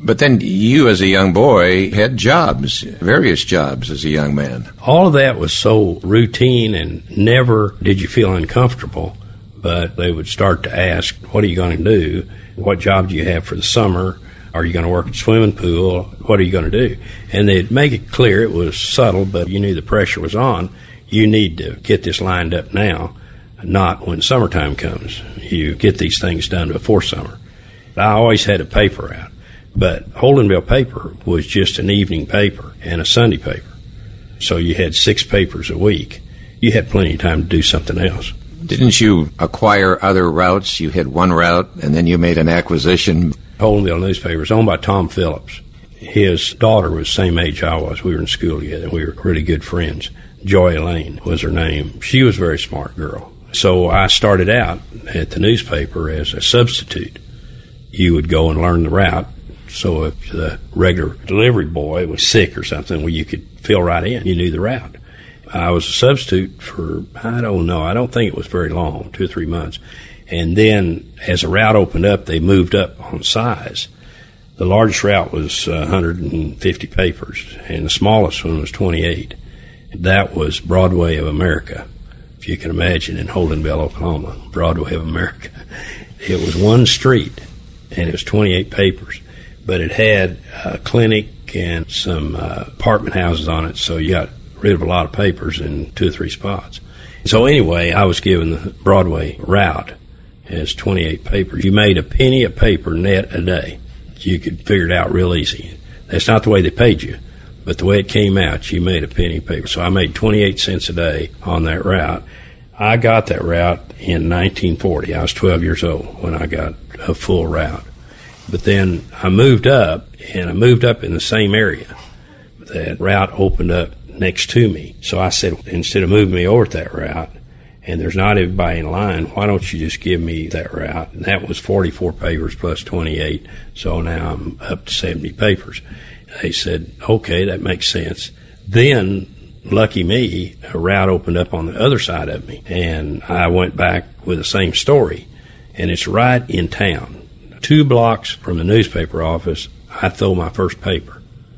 But then you, as a young boy, had jobs, various jobs as a young man. All of that was so routine, and never did you feel uncomfortable. But they would start to ask, what are you going to do? What job do you have for the summer? Are you going to work at the swimming pool? What are you going to do? And they'd make it clear. It was subtle, but you knew the pressure was on. You need to get this lined up now, not when summertime comes. You get these things done before summer. I always had a paper out. But Holdenville paper was just an evening paper and a Sunday paper. So you had 6 papers a week. You had plenty of time to do something else. Didn't you acquire other routes? You had one route, and then you made an acquisition. Holdenville newspaper was owned by Tom Phillips. His daughter was the same age I was. We were in school together. We were really good friends. Joy Elaine was her name. She was a very smart girl. So I started out at the newspaper as a substitute. You would go and learn the route. So if the regular delivery boy was sick or something, well, you could fill right in. You knew the route. I was a substitute for, I don't think it was very long, 2 or 3 months. And then as the route opened up, they moved up on size. The largest route was 150 papers, and the smallest one was 28. That was Broadway of America, if you can imagine, in Holdenville, Oklahoma, Broadway of America. It was one street, and it was 28 papers. But it had a clinic and some apartment houses on it, so you got rid of a lot of papers in 2 or 3 spots. So anyway, I was given the Broadway route as 28 papers. You made a penny a paper net a day. You could figure it out real easy. That's not the way they paid you, but the way it came out, you made a penny a paper. So I made 28 cents a day on that route. I got that route in 1940. I was 12 years old when I got a full route. But then I moved up, and I moved up in the same area. That route opened up next to me. So I said, instead of moving me over to that route, and there's not everybody in line, why don't you just give me that route? And that was 44 papers plus 28, so now I'm up to 70 papers. They said, okay, that makes sense. Then, lucky me, a route opened up on the other side of me, and I went back with the same story, and it's right in town. 2 blocks from the newspaper office, I throw my first paper.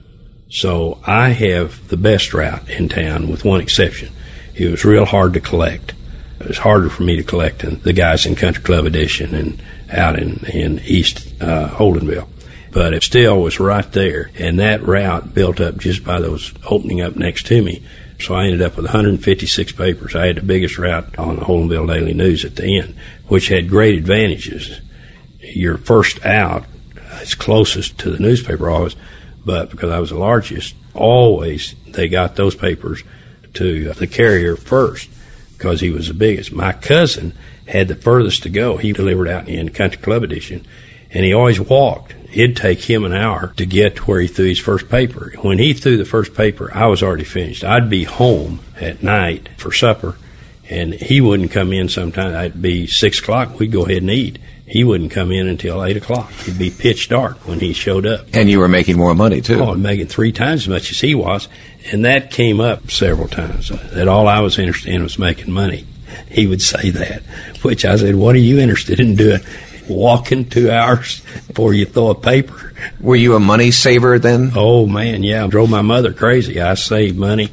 So I have the best route in town, with one exception. It was real hard to collect. It was harder for me to collect than the guys in Country Club Edition and out in East Holdenville. But it still was right there, and that route built up just by those opening up next to me. So I ended up with 156 papers. I had the biggest route on the Holdenville Daily News at the end, which had great advantages. You're first out, it's closest to the newspaper office, but because I was the largest, always they got those papers to the carrier first because he was the biggest. My cousin had the furthest to go. He delivered out in Country Club Edition, and he always walked. It'd take him an hour to get to where he threw his first paper. When he threw the first paper, I was already finished. I'd be home at night for supper, and he wouldn't come in sometime. It'd be 6 o'clock. We'd go ahead and eat. He wouldn't come in until 8 o'clock. It'd be pitch dark when he showed up. And you were making more money, too. Oh, I'm making 3 times as much as he was. And that came up several times, that all I was interested in was making money. He would say that, which I said, what are you interested in doing? Walking 2 hours before you throw a paper? Were you a money saver then? Oh, man, yeah. I drove my mother crazy. I saved money.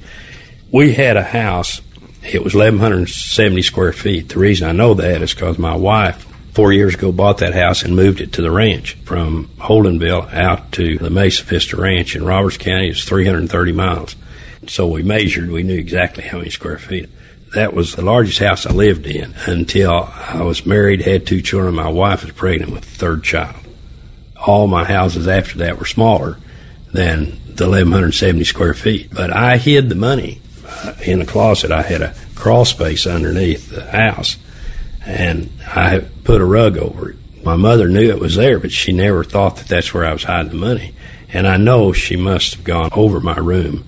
We had a house. It was 1,170 square feet. The reason I know that is because my wife 4 years ago bought that house and moved it to the ranch from Holdenville out to the Mesa Vista Ranch in Roberts County. It's 330 miles. So we measured. We knew exactly how many square feet. That was the largest house I lived in until I was married, had 2 children. My wife was pregnant with the 3rd child. All my houses after that were smaller than the 1,170 square feet. But I hid the money in a closet. I had a crawl space underneath the house, and I put a rug over it. My mother knew it was there, but she never thought that that's where I was hiding the money. And I know she must have gone over my room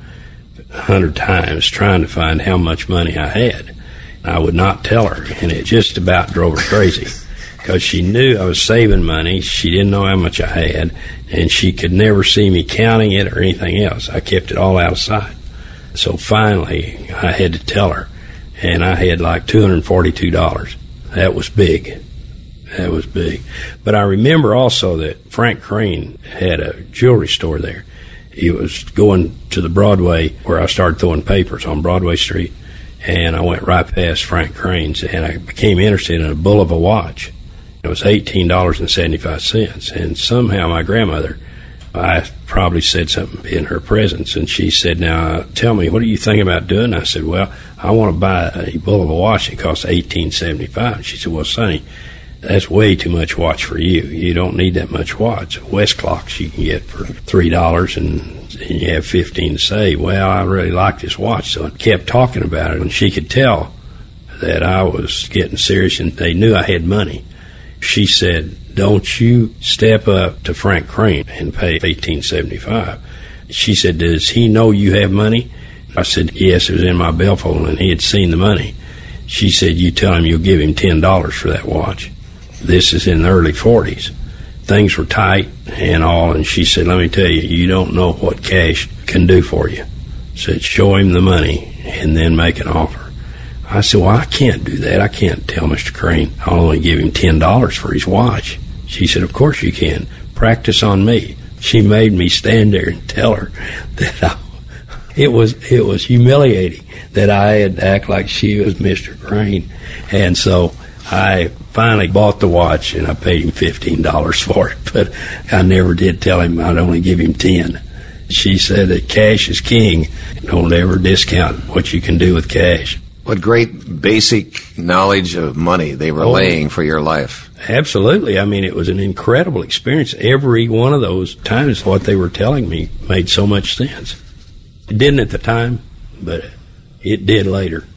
100 times trying to find how much money I had. I would not tell her, and it just about drove her crazy because she knew I was saving money. She didn't know how much I had, and she could never see me counting it or anything else. I kept it all out of sight. So finally, I had to tell her, and I had like $242. That was big. That was big. But I remember also that Frank Crane had a jewelry store there. He was going to the Broadway where I started throwing papers on Broadway Street, and I went right past Frank Crane's, and I became interested in a Bulova watch. It was $18.75, and somehow my grandmother, I probably said something in her presence, and she said, now, tell me, what do you think about doing? I said, well, I want to buy a Bulova watch. It costs $18.75. She said, well, Sonny, that's way too much watch for you. You don't need that much watch. Westclocks you can get for $3, and you have $15 to save. Well, I really like this watch, so I kept talking about it, and she could tell that I was getting serious, and they knew I had money. She said, don't you step up to Frank Crane and pay $18.75. She said, does he know you have money? I said, yes, it was in my billfold, and he had seen the money. She said, you tell him you'll give him $10 for that watch. This is in the early 40s. Things were tight and all, and she said, let me tell you, you don't know what cash can do for you. Said, show him the money and then make an offer. I said, well, I can't do that. I can't tell Mr. Crane I'll only give him $10 for his watch. She said, of course you can. Practice on me. She made me stand there and tell her that it was humiliating that I had to act like she was Mr. Crane. And so I finally bought the watch, and I paid him $15 for it, but I never did tell him I'd only give him $10. She said that cash is king. Don't ever discount what you can do with cash. What great basic knowledge of money they were laying for your life. Absolutely. I mean, it was an incredible experience. Every one of those times what they were telling me made so much sense. It didn't at the time, but it did later.